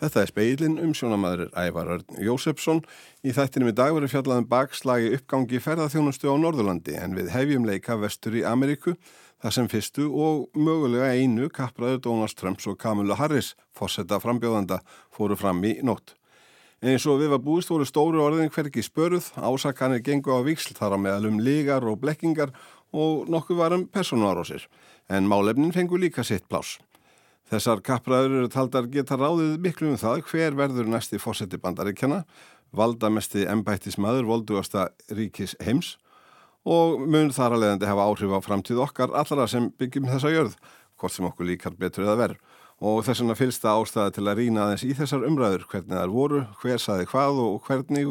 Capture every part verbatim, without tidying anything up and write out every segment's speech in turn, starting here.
Þetta er Spegillinn, umsjónamaður er Ævar Örn Jósepsson. Í þættinum í dag verður fjallað um bakslagi uppgangi ferðaþjónustu á Norðurlandi en við hefjum leika vestur í Ameríku þar sem fyrstu og mögulega einu kappræður Donald Trumps og Kamala Harris, forseta frambjóðanda, fóru fram í nótt. Eins og við var búist voru stóru orðin hvergi spöruð, ásakanir gengu á víxl þar á meðal um lygar og blekkingar og nokkuð var um persónuárásir, en málefnin fengu líka sitt pláss. Þessar kappræður eru taldar geta ráðið miklu um það hver verður næsti forseti Bandaríkjanna, valdamesti embættismaður voldugasta ríkis heims og mun þar að leiðandi hafa áhrif á framtíð okkar allra sem byggjum þessa jörð, hvort sem okkur líkar betur eða verð. Og þess vegna fylsta ástæða til að rýna aðeins í þessar umræður, hvernig þær voru, hver saði hvað og hvernig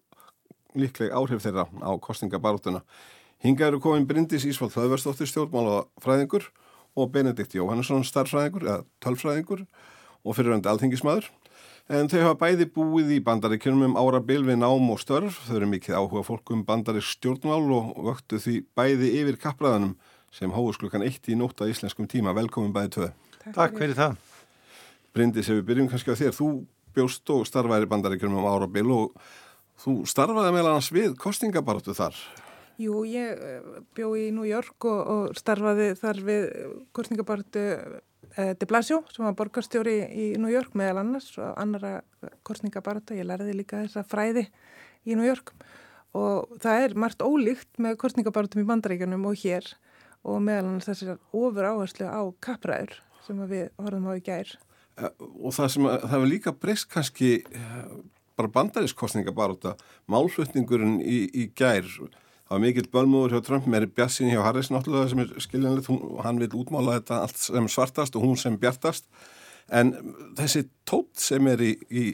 og líkleg áhrif þeirra á kosningabaráttuna. Hingað eru komin Bryndís Ísfold Hlöðversdóttir, stjórnmálafræðingur, og Benedikt Jóhannesson, starffræðingur eða tölfræðingur og fyrrverandi alþingismaður. En þau hafa bæði búið í Bandaríkjunum um árabil við nám og störf. Þau eru mikið áhuga fólk um bandarísk stjórnmál og vöktu því bæði yfir kappræðunum sem hófust klukkan eitt í nótt að íslenskum tíma. Velkomin bæði tvö. Takk, Takk fyrir það. Bryndís, ef við byrjum kannski á þér. Þú bjóst og starfaðir í Bandaríkjunum um árabil og þú starfaði meðal annars við kosningabaráttu þar. Jú, ég bjó í New York og, og starfaði þar við kosningabaráttu eh, de Blasio sem var borgarstjóri í New York meðal annars og annara kosningabaráttu. Ég lærði líka þessa fræði í New York og það er margt ólíkt með kosningabaráttum í Bandaríkjunum og hér og meðal annars þessar ofur áherslu á kappræður sem við horfum á í gær. Og það sem að, það var líka breyst kannski bara bandarísk kosningabaráttu, málflutningurinn í, í gær. Það var mikill bölmúður hjá Trump, meiri bjartsýni hjá Harris náttúrulega sem er skiljanlegt, hann vil útmála þetta allt sem svartast og hún sem bjartast, en þessi tótt sem er í, í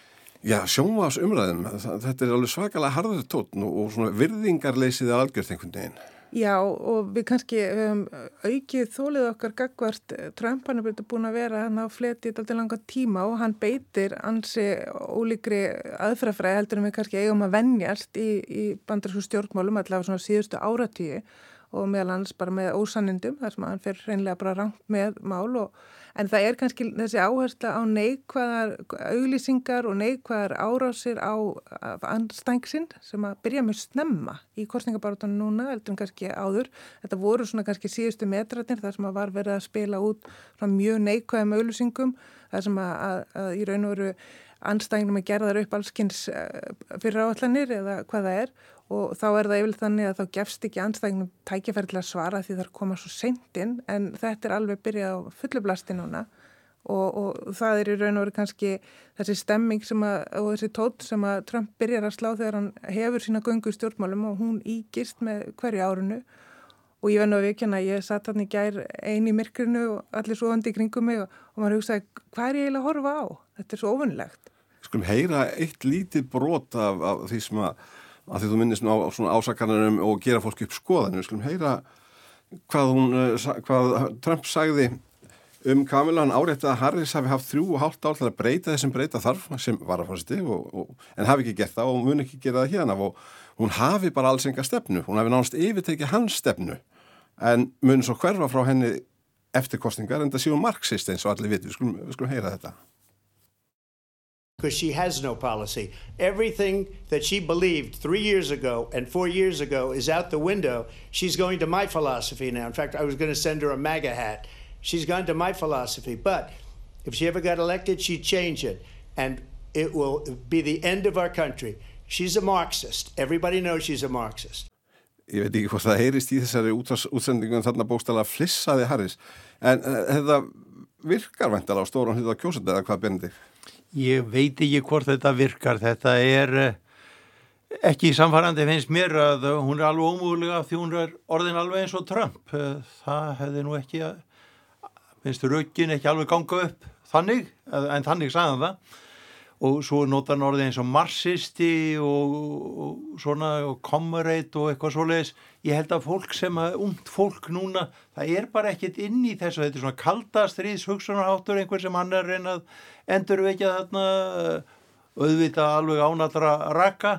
já, sjónvarpsumræðum, þetta er alveg svakalega harður tótt og, og svona virðingarleysið er algjört einhvern veginn. Já, og við kannski um, aukið þólið okkar gagnvart Trump, hann er búin að vera hann á fleti í langa tíma og hann beitir ansi ólíkri aðferðafræði heldur en við kannski eigum að venjast í, í bandarísku stjórnmálum allavega svona síðustu áratíu og meðal hans bara með ósannindum þar sem hann fer hreinlega bara rangt með mál og en það er kannski þessi áhersla á neikvæðar auglýsingar og neikvæðar árásir á andstængsinn sem að byrja með snemma í kosningabaráttunum núna, heldur en kannski áður. Þetta voru svona kannski síðustu metrarnir þar sem að var verið að spila út svona mjög neikvæðum auglýsingum þar sem að, að, að í raun og veru andstængum er gerðar upp allskins fyrir áallanir eða hvað það er og þá er það yfirlega þannig að þá gefst ekki andstæðingum tækifæri til að svara því það koma svo seint inn en þetta er alveg byrjað á fullu blasti núna og, og það er í raun og veru kannski þessi stemming sem að, og þessi tótt sem að Trump byrjar að slá þegar hann hefur sína göngu í stjórnmálum og hún ígist með hverju árinu og ég verð nú að viðurkenna að ég satt hann í gær ein í myrkrinu og allir sofandi í kringum mig og, og maður hugsaði hvað er ég eiginlega að horfa á? Þetta er svo óvenjulegt. Skulum heyra eitt lítið brot af, af því sem að að því þú minnist nú á svona ásakanum og gera fólk upp skoðan. Við skulum heyra hvað, hún, hvað Trump sagði um Kamala. Hann áréttaði að Harris hafi haft þrjú og hálft ár til að breyta þessum breyta þarf sem varaforseti og, og, en hafi ekki gert það og mun ekki gera það hérna og hún hafi bara alls enga stefnu. Hún hafi nánast yfirtekið hans stefnu en mun svo hverfa frá henni eftir kosningar en það séu marxist eins og allir viti. Við skulum, við skulum heyra þetta. Because she has no policy. Everything that she believed three years ago and four years ago is out the window. She's going to my philosophy now. In fact, I was going to send her a MAGA hat. She's gone to my philosophy. But if she ever got elected, she'd change it. And it will be the end of our country. She's a Marxist. Everybody knows she's a Marxist. Ég veit ekki hvort það heyrist í þessari útsendingum þarna bókstaflega flissaði Harris. En uh, þetta virkar væntanlega á stóran hluta kjósenda eða hvað Benedikt? Ég veit ekki hvort þetta virkar. Þetta er ekki samfærandi finnst mér að hún er alveg ómögulega því hún er orðin alveg eins og Trump. Það hefði nú ekki að, finnst rökin ekki alveg ganga upp þannig, en þannig sagði það. Og svo notar hann orðið eins og marxisti og, og svona og comrade og eitthvað svoleiðis. Ég held að fólk sem að, ungt fólk núna, það er bara ekkert inn í þessu. Þetta er svona kaldastríðs hugsunarháttur einhver sem hann er reynað endurvekja þarna, auðvitað alveg ánatra raka.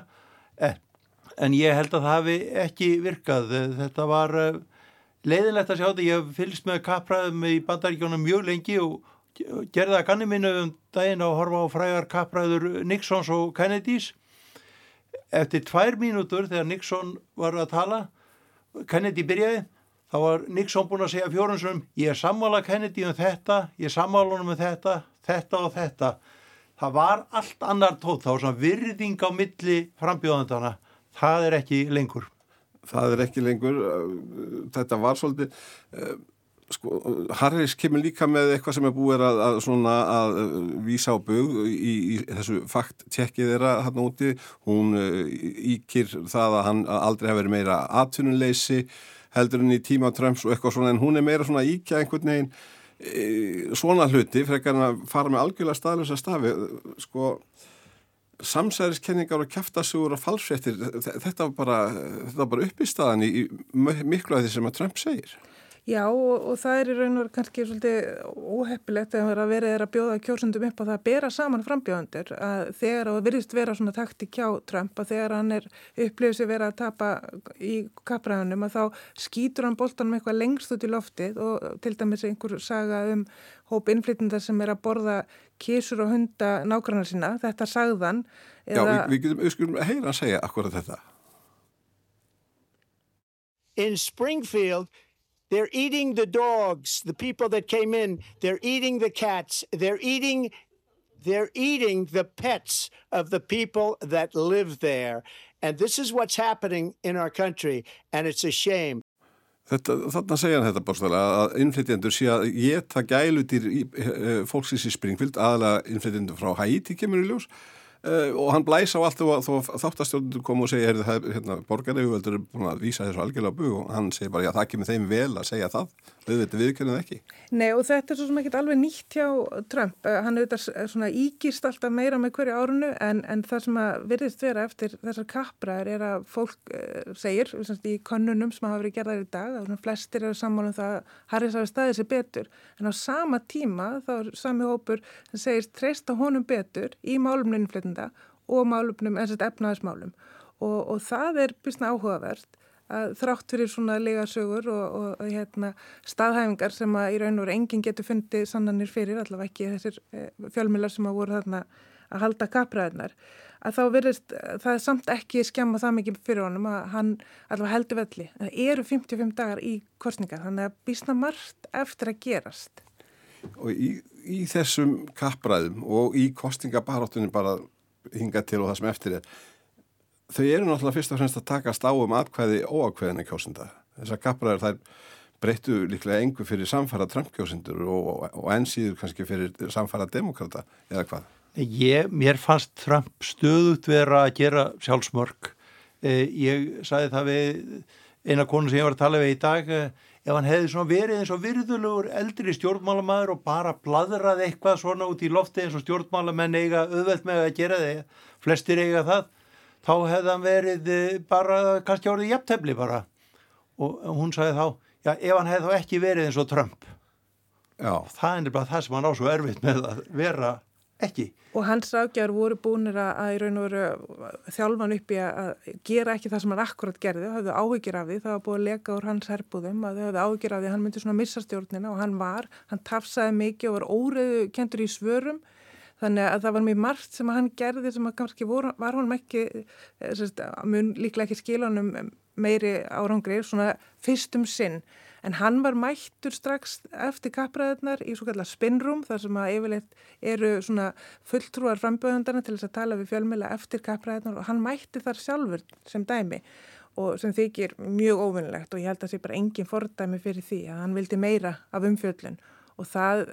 En ég held að það hafi ekki virkað. Þetta var leiðinlegt að sjá þetta. Ég hef fylgst með kappræðum í Bandaríkjunum mjög lengi og gerði að ganni minni um daginn að horfa á frægar kappræður Nixons og Kennedys. Eftir tvær mínútur þegar Nixon var að tala, Kennedy byrjaði, þá var Nixon búinn að segja fjórum sinnum, ég er sammála Kennedy um þetta, ég er sammála honum um þetta, þetta og þetta. Það var allt annar tótt, þá var svona virðing á milli frambjóðandana. Það er ekki lengur. Það er ekki lengur. Þetta var svolítið... Sko, Harris kemur líka með eitthvað sem er búið að, að, svona, að vísa á bug í, í þessu fakt-tjekkið þeirra hann úti. Hún íkir það að hann aldrei hafi verið meira atvinnuleysi heldur en í tíma Trumps og eitthvað svona, en hún er meira svona íkja einhvern veginn e, svona hluti frekar en að fara með algjörlega staðlösa stafi. Sko, samsæriskenningar og kjaftasugur og falsfréttir, þetta var bara, þetta var bara upp í staðan í, í miklu af því sem að Trump segir. Já, og, og það er í raun og veru kannski svolítið óheppilegt að verið er að bjóða kjósendum upp á það að bera saman frambjóðendur, að þegar það virðist vera svona taktík hjá Trump, að þegar hann er upplifið sér vera að tapa í kappræðunum, að þá skýtur hann boltanum eitthvað lengst út í loftið og til dæmis einhver saga um hóp innflytjendar sem er að borða kísur og hunda nágrannar sína, þetta sagðan. Já, við, við getum, við skulum heyra að segja akkurat þetta. In Springfield, they're eating the dogs, the people that came in. They're eating the cats. They're eating, they're eating the pets of the people that live there. And this is what's happening in our country, and it's a shame. Þetta, þarna segja hann þetta bókstaflega að innflytjendur sé að geta gæludýr fólksins í Springfield, aðalega innflytjendur frá Haiti kemur í ljós. Uh, og hann blæs á allt og þáttastjórnundur kom og segja hérna, borgaryfirvöldur er búin að vísa þessu algjörlega á bug og hann segir bara, já það kemur þeim vel að segja það, auðvitað viðurkennið ekki. Nei, og þetta er svo sem ekki alveg nýtt hjá Trump, uh, hann auðvitað svona ígist alltaf meira með hverju árunu en, en það sem að virðist vera eftir þessar kappræður er að fólk uh, segir, í könnunum sem hafa verið gerðar í dag, að flestir eru sammála um það að Harris hafi staðið sér betur, en á sama tíma þá er sami hópur sem segir treysta honum betur í málum innflytjenda og málumnum, eins og efnahagsmálum og, og það er býsna áhugavert að þrátt fyrir svona legasögur og, og, og hérna, staðhæfingar sem að í raun og veru enginn getur fundið sannanir fyrir, allavega ekki þessir e, fjölmiðlar sem að voru þarna að halda kappræðunar, að þá virðist það er samt ekki skemma það mikið fyrir honum að hann allavega heldur velli. Það eru fimmtíu og fimm dagar í kosningar, þannig að býsna margt eftir að gerast. Og í, í þessum kappræðum og í kosningabaráttunni bara hingað til og það sem eftir er, þau eru náttúrulega fyrst og fremst að takast á um atkvæði óákveðina kjósenda. Þessar kappræður þær breyttu líklega engu fyrir samfara Trump-kjósendur og, og, og enn síður kannski fyrir samfara demokrata eða hvað? Ég, mér fannst Trump stöðugt vera að gera sjálfsmörk. Eh, ég sagði það við eina konu sem ég var að tala við í dag, eh, ef hann hefði svona verið eins og virðulegur eldri stjórnmálamaður og bara bladraði eitthvað svona út í lofti eins og stjórnmálamenn eiga auðvelt með að gera þeir, flestir eiga það, þá hefði hann verið bara, kannski árið jafntefli bara. Og hún sagði þá, já, ef hann hefði þá ekki verið eins og Trump. Já. Það er bara það sem hann á svo erfitt með að vera ekki. Og hans ráðgjafar voru búnir að í raun og veru þjálfan upp í að gera ekki það sem hann akkurat gerði og hafði áhyggjur af því, það var búið að leka úr hans herbúðum, að þau hafði áhyggjur af því að hann myndi svona missa stjórnina og hann var, hann tafsaði mikið og var óreiðu kentur í svörum, þannig að það var mjög margt sem hann gerði sem að kannski voru, var honum ekki, sérst, mun líklega ekki skila honum meiri árangri, svona fyrstum sinn. En hann var mættur strax eftir kappræðurnar í svo kallar spinnrúm þar sem að yfirleitt eru svona fulltrúar frambjóðandarna til þess að tala við fjölmiðla eftir kappræðurnar og hann mætti þar sjálfur sem dæmi og sem þykir mjög óvinnilegt og ég held að sé bara engin fordæmi fyrir því að hann vildi meira af umfjöllun og það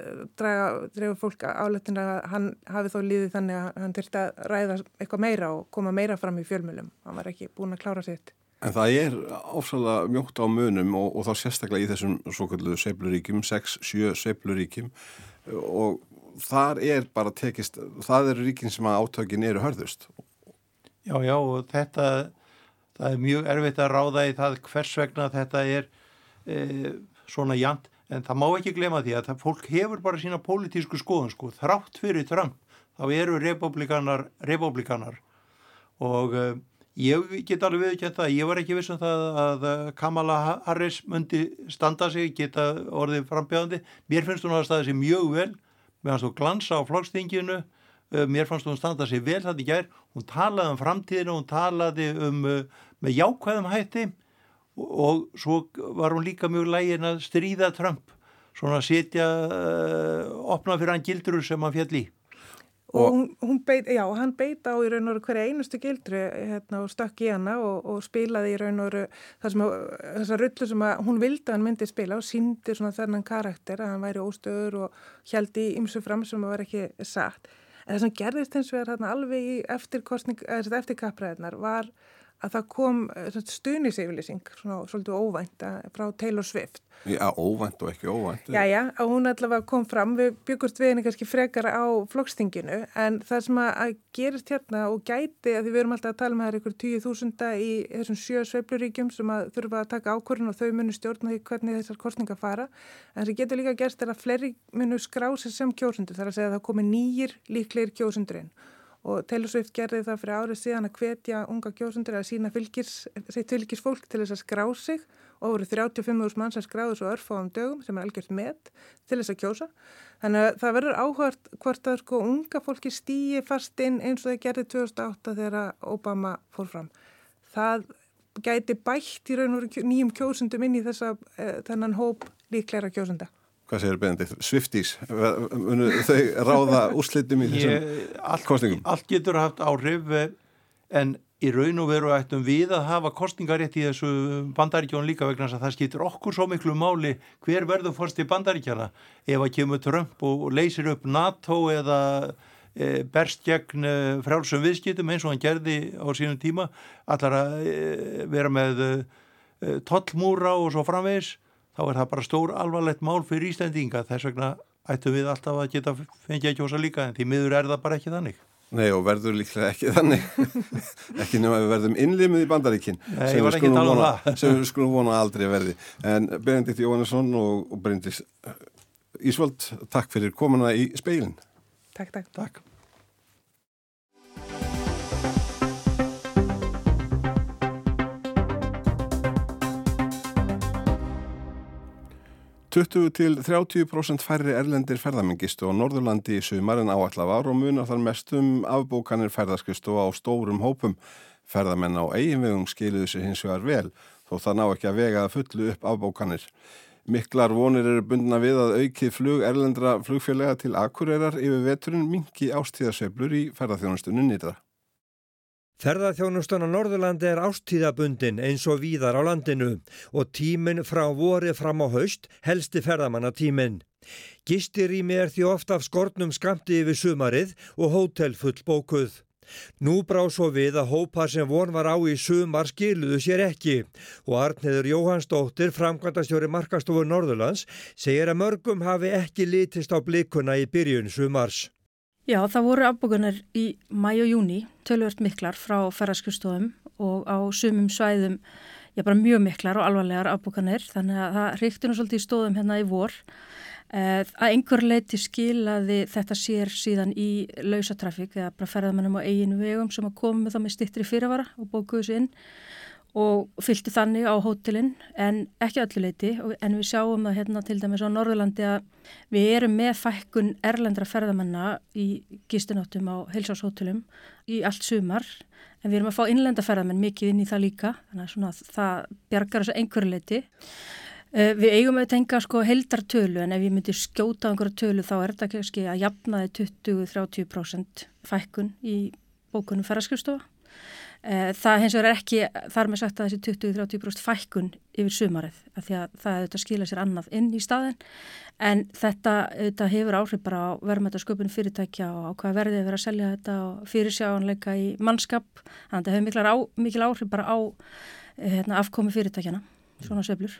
dregur fólk áleitin að hann hafi þó líðið þannig að hann þyrfti að ræða eitthvað meira og koma meira fram í fjölmiðlum. Hann var ekki búin að klára sitt. En það er áfsalega mjótt á munum og, og þá sérstaklega í þessum svoköldu sveifluríkjum, sex, sjö sveifluríkjum og þar er bara tekist, það eru ríkin sem að átökin eru hörðust. Já, já og þetta, það er mjög erfitt að ráða í það hvers vegna þetta er e, svona jant, en það má ekki glema því að það, fólk hefur bara sína pólitísku skoðun, sko, þrátt fyrir Trump, þá eru republikanar, republikanar og e, ég get alveg viðurkennt það, ég var ekki viss um það að Kamala Harris myndi standa sig, geta orðið frambjóðandi. Mér finnst hún að staða sig mjög vel, mér fannst hún glansa á flokksþinginu, mér fannst hún standa sig vel þetta í gær, hún talaði um framtíðinu, hún talaði um með jákvæðum hætti og svo var hún líka mjög lægin að stríða Trump, svona að setja, uh, opna fyrir hann gildrur sem hann fjall í. Og, og hún, hún beit, já, hann beit á í raun og veru hverja einustu gildru hérna, og stökk í hana og, og spilaði í raun og veru þessar rullu sem að hún vildi að hann myndi spila og síndi svona þennan karakter að hann væri óstöður og héldi í ýmsu fram sem að var ekki satt. En það sem gerðist hins vegar hérna, alveg í eftirkostning, eða eftir kappræðinar var að það kom stuðningsyfirlýsing, svona svolítið óvænt frá Taylor Swift. Já, óvænt og ekki óvænt. Já, já, og hún allavega kom fram, við byggust við henni kannski frekar á flokksþinginu, en það sem að gerist hérna og gæti, að því við erum alltaf að tala um það er ykkur tíu þúsunda í þessum sjö sveifluríkjum sem að þurfa að taka ákvörðun og þau munu stjórna því hvernig þessar kosningar fara, en það getur líka gerst er að fleiri munu skrá sig sem kjósendur, þar að segja að það komi nýjir líklegir kjósendur inn. Og Taylor Swift gerði það fyrir árið síðan að hvetja unga kjósendur að sína fylgis, sitt fylgisfólk til þess að skrá sig og voru þrjátíu og fimm þúsund manns að skráðu svo örfáum dögum sem er algjört met til þess að kjósa. Þannig að það verður áhugavert hvort að sko unga fólki stíi fast inn eins og það gerði tvö þúsund og átta þegar Obama fór fram. Það gæti bætt í raun og veru nýjum kjósendum inn í þessa eh, þennan hóp líklegra kjósenda. Hvað segir Benedikt? Swifties, þau ráða úrslitum í þessum Ég, allt, kostningum? Allt getur haft áhrif en í raun og veru ættum við að hafa kostningarétt í þessu Bandaríkjón líka vegna þess að það skiptir okkur svo miklu máli hver verður fórst í Bandaríkjana ef að kemur Trump og leysir upp NATO eða e, berst gegn e, frjálsum viðskiptum eins og hann gerði á sínum tíma allar að e, vera með e, tollmúra og svo framvegis þá er það bara stór alvarlegt mál fyrir Íslendinga. Þess vegna ættum við alltaf að geta fengið að kjósa líka, en því miður er það bara ekki þannig. Nei, og verður líklega ekki þannig. Ekki nema við verðum innlimið í Bandaríkin. Nei, ég var ekki að tala um það. Sem við skulum vona aldrei verði. En Benedikt Jóhannesson og, og Bryndís Ísvold, takk fyrir komuna í speilin. Takk, takk. Takk. tuttugu til þrjátíu prósent færri erlendir ferðamenn gistu á Norðurlandi í sumar en áætlað var og munar þar mestum afbókanir ferðaskristofa á stórum hópum. Ferðamenn á eigin vegum skiluðu sig hins vegar vel, þó það ná ekki að vega að fullu upp afbókanir. Miklar vonir eru bundna við að aukið flug erlendra flugfélaga til Akureyrar yfir veturinn minnki ástíðasveiflur í ferðaþjónustunni nýtra. Ferðaþjónustan á Norðurlandi er ástíðabundin eins og víðar á landinu og tíminn frá vori fram á haust helsti ferðamanna tíminn. Gistirými er því oft af skornum skammti yfir sumarið og hótel full bókuð. Nú brá svo við að hópar sem von var á í sumar skiluðu sér ekki og Arnheiður Jóhannsdóttir, framkvæmdastjóri Markaðsstofu Norðurlands, segir að mörgum hafi ekki litist á blikuna í byrjun sumars. Já, það voru afbókanir í maí og júní, töluvert miklar frá ferðaskrifstofum og á sumum svæðum, já bara mjög miklar og alvarlegar afbókanir, þannig að það hrikti nú svolítið í stóðum hérna í vor. Að einhver leyti skilaði þetta sér síðan í lausatrafík eða bara ferðamennum á eigin vegum sem að komu þá með styttri fyrirvara og bókuðu sig inn og fylgti þannig á hótelin en ekki öllu leyti en við sjáum það hérna til dæmis á Norðurlandi að við erum með fækkun erlendra ferðamanna í gistináttum á heilsárshótelum í allt sumar en við erum að fá innlenda ferðamenn mikið inn í það líka þannig að svona, það bjargar þessu einhverju leyti. Við eigum að tenga sko heildartölu en ef ég myndi skjóta einhverju tölu þá er þetta kannski að jafnaði tuttugu til þrjátíu prósent fækkun í bókunum ferðaskrifstofa. Það hins vegar er ekki þar með sagt að þessi tuttugu til þrjátíu prósent fækkun yfir sumarið af því að það auðvitað skila sér annað inn í staðinn en þetta auðvitað hefur áhrif bara á verðmætasköpun fyrirtækja og á hvað verðið er verið að selja þetta og fyrirsjáanleika í mannskap þannig að þetta hefur miklar á, mikil áhrif bara á hérna, afkomi fyrirtækjana, svona sveiflur.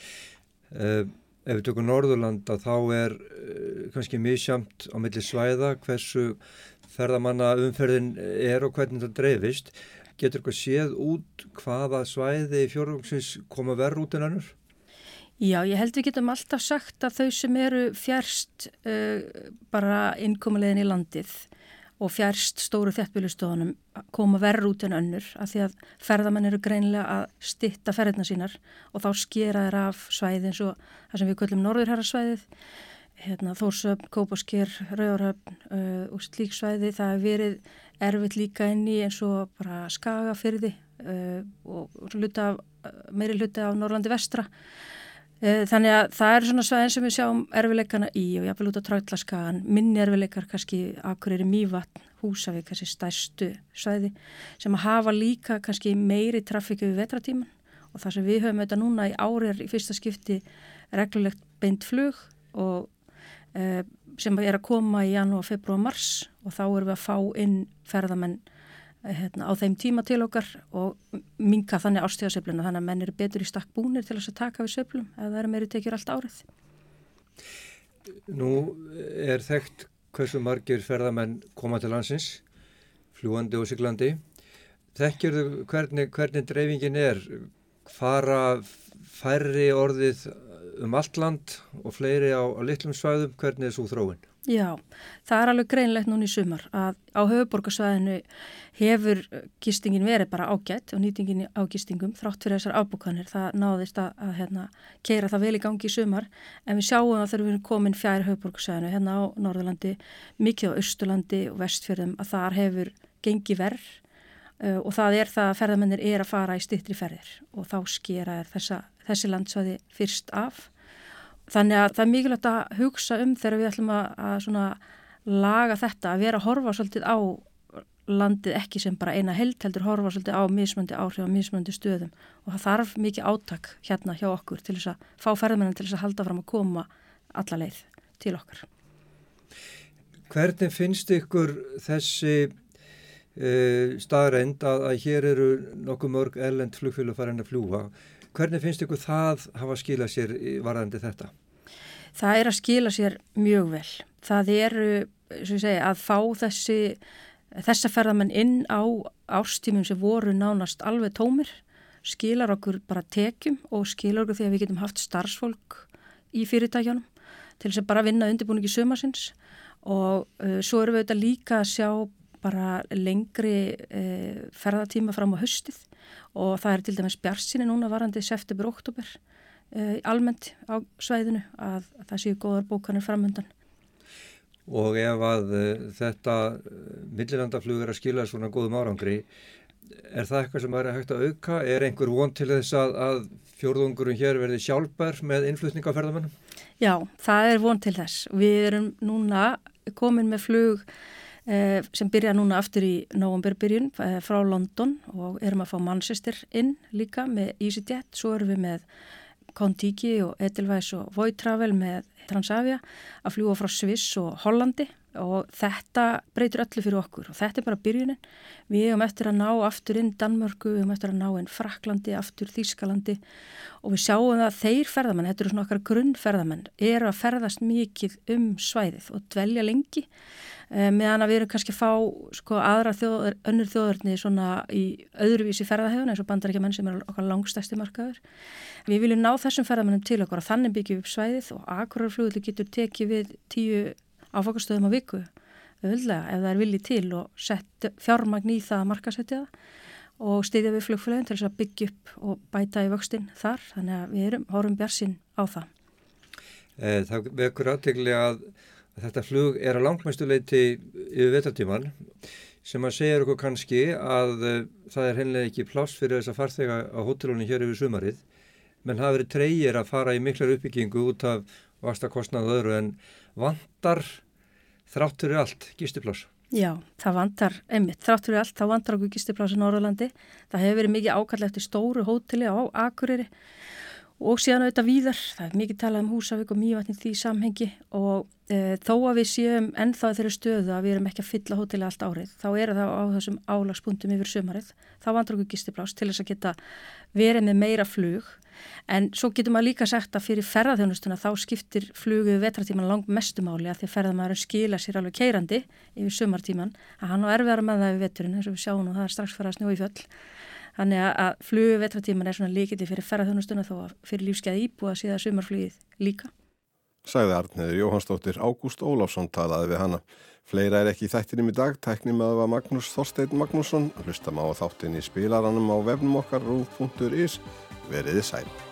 Uh, ef við tökum Norðurlanda þá er uh, kannski misjamt á milli svæða hversu ferðamanna umferðin er og hvernig það dreifist. Getur eitthvað séð út hvaða svæði fjórðungsins koma verð út en önnur? Já, ég held við getum alltaf sagt að þau sem eru fjærst uh, bara innkomulegin í landið og fjærst stóru þéttbýlistöðunum koma verð út en önnur af því að ferðamenn eru greinilega að stytta ferðirnar sínar og þá skera þeir af svæði eins og það sem við köllum Norðurherrasvæðið hérna, Þórshöfn, Kópasker, Raufarhöfn uh, og slík svæði. Það hefur verið erfitt líka inn í eins og bara Skagafirði uh, og hluta af, meiri hluti af Norrlandi vestra. Uh, þannig að það er svona svæðin sem við sjáum erfileikana í og jafnvel út á Tröllaskagan, minni erfileikar kannski Akureyri, Mývatn, Húsavík, þessi stærstu svæði sem að hafa líka kannski meiri trafíku við vetratíman og það sem við höfum auðvitað núna í ári er í fyrsta skipti reglulegt beint flug og uh, sem er að koma í janúar, febrúar, mars og þá erum við að fá inn ferðamenn uh, hérna, á þeim tíma til okkar og minnka þannig árstíðasveifluna þannig að menn eru betur í stakk búnir til þess að taka við sveiflum ef það eru meiri tekjur allt árið. Nú er þekkt hversu margir ferðamenn koma til landsins, fljúandi og siglandi. Þekkirðu hvernig, hvernig dreifingin er? Fara færri orðið um allt land og fleiri á, á litlum svæðum, hvernig er svo þróin? Já, það er alveg greinlegt núna í sumar að á höfuðborgarsvæðinu hefur gistingin verið bara ágætt og nýtingin á gistingum þrátt fyrir þessar afbókanir. Það náðist að, að hérna, keyra það vel í gangi í sumar en við sjáum að þegar við erum komin fjær höfuðborgarsvæðinu hérna á Norðurlandi, mikið á Austurlandi og Vestfjörðum að þar hefur gengið verð uh, og það er það að ferðamennir er að fara í styttri ferðir og þá skera þessa, þessi landsvæði fyrst af. Þannig að það er mikilvægt að hugsa um þegar við ætlum að, að svona laga þetta, að vera að horfa svolítið á landið ekki sem bara eina heild, heldur horfa svolítið á mismunandi áhrif og mismunandi stöðum og það þarf mikið átak hérna hjá okkur til þess að fá ferðamennin til þess að halda fram að koma alla leið til okkar. Hvernig finnst ykkur þessi uh, staðreind að, að hér eru nokkuð mörg erlend flugfélög farin að fljúga? Hvernig finnst ykkur það hafa skilað sér varðandi þetta? Það er að skila sér mjög vel. Það eru, sem ég segi, að fá þessi, þessa ferðamenn inn á árstímum sem voru nánast alveg tómir, skilar okkur bara tekjum og skilar okkur því að við getum haft starfsfólk í fyrirtækjanum til þess að bara vinna undirbúningi sumarsins og uh, svo erum við auðvitað líka að sjá bara lengri uh, ferðatíma fram á haustið og það er til dæmis bjartsýni núna varandi september, október uh, almennt á svæðinu að, að það séu góðar bókanir framöndan. Og ef að uh, þetta uh, millilandaflug er að skila svona góðum árangri, er það eitthvað sem er hægt að auka? Er einhver von til þess að, að fjórðungurinn hér verði sjálfbær með innflutning á ferðamennum? Já, það er von til þess. Við erum núna komin með flug Eh, sem byrja núna aftur í nóvemberbyrjun eh, frá London og erum að fá Manchester inn líka með EasyJet, svo erum við með Contiki og Edelweiss og Voitravel með Transavia að fljúa frá Sviss og Hollandi og þetta breytir öllu fyrir okkur og þetta er bara byrjunin. Við hefum eftir að ná aftur inn Danmörku, við hefum eftir að ná inn Frakklandi, aftur Þýskalandi og við sjáum að þeir ferðamenn, þetta eru svona okkar grunnferðamenn, eru að ferðast mikið um svæðið og dvelja lengi meðan að við erum kannski að fá sko, aðra þjóðar, önnur þjóðarni svona í öðruvísi ferðahegðun eins og Bandaríkjamenn sem er okkar langstærsti markaður. Við viljum ná þessum ferðamennum til okkar og þannig byggjum við upp svæðið og Akureyrarflugvöllur getur tekið við tíu áfangastöðum á viku auðvitað ef það er viljið til og sett fjármagn í það að markasetja það og styðja við flugfélögin til þess að byggja upp og bæta í vöxtinn þar. Þannig að við erum, horfum bjartsýn á það. Eh, það vekur athygli að þetta flug er að langmestu leyti yfir vetrartíman sem að segja okkur kannski að uh, það er hreinlega ekki pláss fyrir þess að farþega á hótelunni hér yfir sumarið menn hafa verið tregir að fara í miklar uppbyggingu út af vastakostnað og öðru en vantar þrátt fyrir allt gistipláss. Já, það vantar einmitt, þrátt fyrir allt, þá vantar okkur gistipláss í Norðurlandi. Það hefur verið mikið ákall eftir stóru hóteli á Akureyri og síðan auðvitað víðar, það er mikið talað um Húsavík og Mývatn í því samhengi og e, þó að við séum ennþá þeirri stöðu að við erum ekki að fylla hóteli allt árið, þá er það á þessum álagspunktum yfir sumarið, þá vantar okkur gistipláss til þess að geta verið með meira flug, en svo getur maður líka sagt að fyrir ferðaþjónustuna þá skiptir flugu vetratíman langt mestumáli að því að ferðamaðurinn skila sér alveg keyrandi yfir sumartíman, að hann á erfiðara með það við veturinn, eins og við sjáum nú það er strax farið að snjóa í fjöll. Þannig að flugu vetratíman er svona lykildi fyrir ferðaþjónustuna þó að fyrir lífsgæði íbúa síðan sumarflugið líka. Sagði Arnheiður Jóhannsdóttir. Ágúst Ólafsson talaði við hana. Fleira er ekki í þættinum í dag. Tæknimaður var Magnús Þorsteinn Magnússon. Hlustam á þáttin í spilaranum á vefnum okkar rúv punktur is. Veriði sæl.